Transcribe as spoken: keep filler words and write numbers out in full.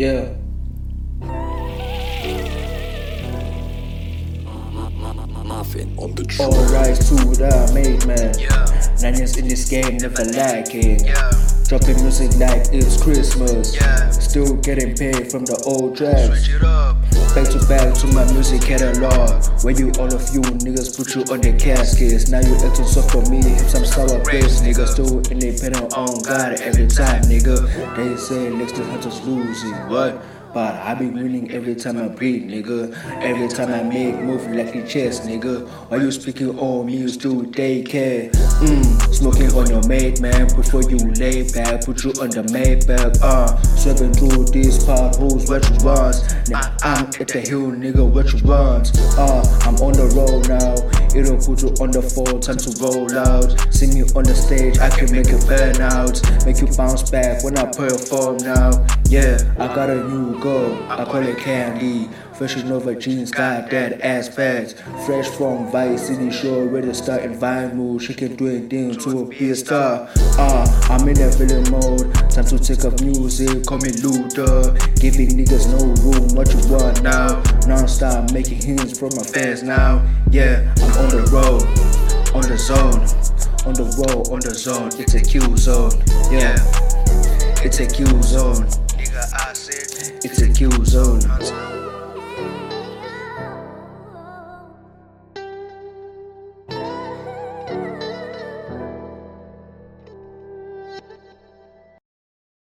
Yeah. Muffin on the All track. rise to the made man. Yeah. Nine years in this game, never lacking. Yeah. Dropping music like it's Christmas. Yeah. Still getting paid from the old tracks. Switch it up. Back to back to my music catalog. Where you all of you niggas put you on the caskets. Now you acting soft for me, hit some sour grapes, nigga. Still independent on God every time, nigga. They say next to hunters losing, what? But I be winning every time I breathe, nigga. Every time I make move like the chest, nigga. Why you speaking on me, you still they care? Mmm, smoking on your mate, man. Before you lay back, put you on the Maybach, uh. Swerving through these potholes, what you want? Now I'm at the hill, nigga, what you want? Uh, I'm on the road now. It'll put you on the floor, time to roll out. See me on the stage, I can make it burn out. Make you bounce back when I perform now. Yeah, I got a new go, I call it candy. Fresh Nova jeans, got that ass fat. Fresh from Vice City, sure ready to start in vinyl. She can do anything to be a star. Uh, I'm in that feeling mode. Time to take up music, call me Luther. Giving niggas no room, what you want now? Non-stop making hits from my fans now. Yeah, I'm on the road, on the zone. On the road, on the zone, it's a Q zone. Yeah, it's a Q zone. Nigga, I said It's a Q zone.